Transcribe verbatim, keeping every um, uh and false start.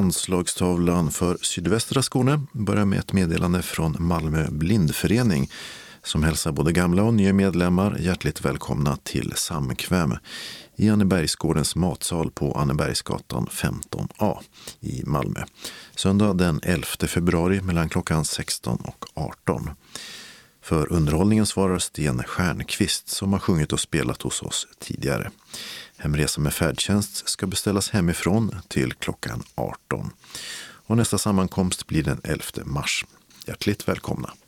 anslagstavlan för sydvästra Skåne börjar med ett meddelande från Malmö blindförening som hälsar både gamla och nya medlemmar hjärtligt välkomna till samkväm i Annebergsgårdens matsal på Annebergsgatan femton A i Malmö. Söndag den elfte februari mellan klockan sexton och arton. För underhållningen svarar Sten Stjernqvist som har sjungit och spelat hos oss tidigare. Hemresa med färdtjänst ska beställas hemifrån till klockan arton. Och nästa sammankomst blir den elfte mars. Hjärtligt välkomna!